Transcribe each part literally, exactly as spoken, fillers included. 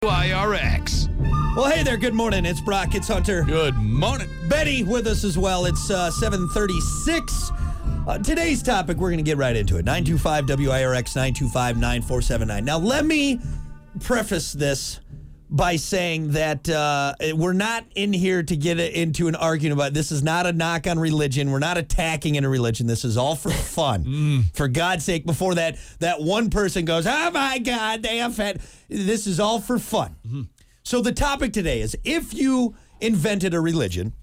I R X. Well, hey there. Good morning. It's Brock. It's Hunter. Good morning. Betty with us as well. It's uh, seven thirty-six. Uh, today's topic, we're going to get right into it. nine two five W I R X, nine two five, nine four seven nine. Now, let me preface this by saying that uh, we're not in here to get into an argument about this. Is not a knock on religion. We're not attacking any religion. This is all for fun. mm. For God's sake, before that, that one person goes, oh my God, they have fat. This is all for fun. Mm-hmm. So the topic today is if you invented a religion,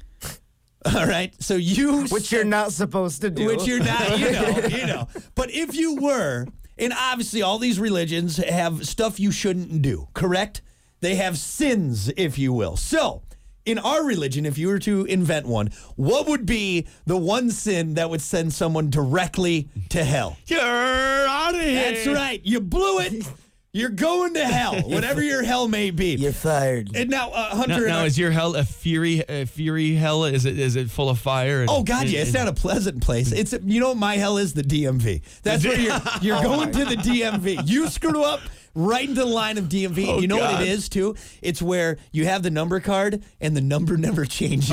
all right, so you... Which you're not supposed to do. Which you're not, you know, you know. But if you were, and obviously all these religions have stuff you shouldn't do, correct? They have sins, if you will. So, in our religion, if you were to invent one, what would be the one sin that would send someone directly to hell? You're out of here. That's right. You blew it. You're going to hell, whatever your hell may be. You're fired. And now, uh, Hunter... Now, now our, is your hell a fury a fury hell? Is it is it full of fire? And, oh, God, and, yeah. It's and, not a pleasant place. It's a, You know what my hell is? The D M V. That's where you're, you're going to the D M V. You screw up... right into the line of D M V. Oh, you know God. what it is, too? It's where you have the number card, and the number never changes.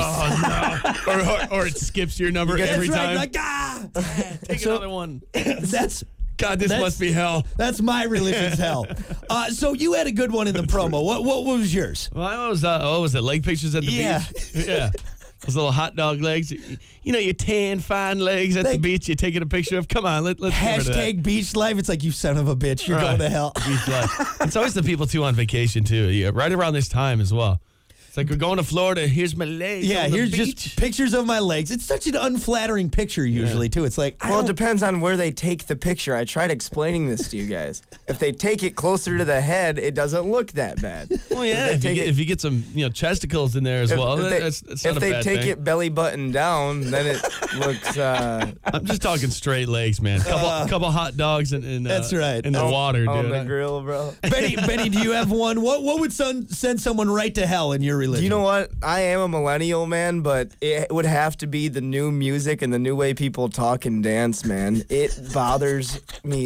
Oh, no. or, or, or it skips your number That's every right, time. like, ah! Take So- another one. That's... God, this That's- must be hell. That's my religion's hell. Uh, so you had a good one in the promo. What what was yours? Well, I was, uh, what was it, leg pictures at the Yeah. beach? Yeah. Those little hot dog legs. You know, your tan, fine legs at They- the beach you're taking a picture of. Come on, let, let's get rid of that. Hashtag beach life. It's like, you son of a bitch. You're Right. going to hell. Beach life. It's always the people, too, on vacation, too. Yeah, right around this time as well. It's like, we're going to Florida. Here's my legs. Yeah, on the here's beach. just pictures of my legs. It's such an unflattering picture usually, too. It's like, I Well, it don't- depends on where they take the picture. I tried explaining this to you guys. If they take it closer to the head, it doesn't look that bad. Well, yeah, If if they you, take get, it- if you get some, you know, chesticles in there as If, well, if they, that's, that's if not a they bad take thing. it belly button down, then it looks. Uh, I'm just talking straight legs, man. Couple, Uh, couple hot dogs in, in, uh, that's right. in the on- water, on dude. the grill, bro. Benny, Benny, do you have one? What what would son, send someone right to hell in your religion? You know what? I am a millennial, man, but it would have to be the new music and the new way people talk and dance, man. It bothers me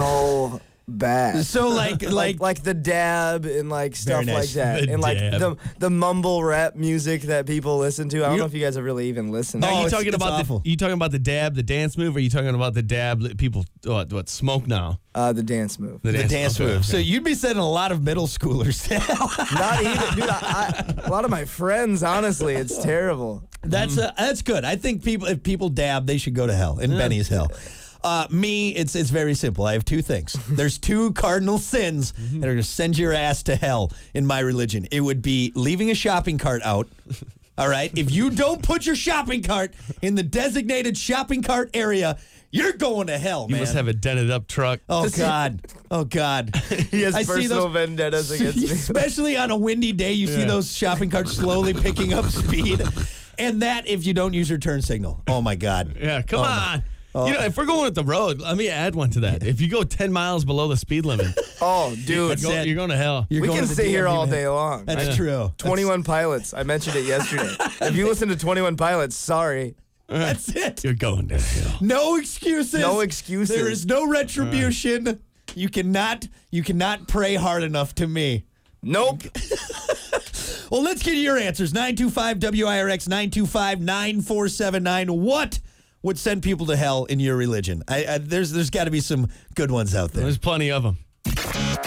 so bad. So like like like like the dab and like stuff Very like nice. that, The and like dab. the the mumble rap music that people listen to. I don't You- know if you guys have really even listened. Now, Oh, are you it's- talking it's about awful. the you talking about the dab, the dance move, or are you talking about the dab that people what, what smoke now? Uh, the dance move. the dance okay, move. okay. So you'd be sending a lot of middle schoolers to hell. Not even, dude. I, I, a lot of my friends, honestly, it's terrible. That's uh, that's good. I think people if people dab, they should go to hell. In Benny's hell. Uh, me, it's it's very simple. I have two things. There's two cardinal sins that are going to send your ass to hell in my religion. It would be leaving a shopping cart out. All right? If you don't put your shopping cart in the designated shopping cart area, you're going to hell, You man. must have a dented up truck. Oh, God. Oh, God. He has I see personal those- vendettas against me. Especially on a windy day, you see Yeah. those shopping carts slowly picking up speed. And that if you don't use your turn signal. Oh, my God. Yeah, come Oh, on. Oh. You know, if we're going with the road, let me add one to that. If you go ten miles below the speed limit, Oh, dude. you're, That's go- it. you're going to hell. You're We going can to the sit here D M V, all man. day long. That's I- true. twenty-one Pilots. I mentioned it yesterday. If you listen to twenty-one Pilots, sorry. That's it. You're going to hell. No excuses. No excuses. There is no retribution. You cannot. You cannot pray hard enough to me. Nope. Well, let's get your answers. nine two five W I R X, nine two five, nine four seven nine. What would send people to hell in your religion? I, I, there's there's got to be some good ones out there. There's plenty of them.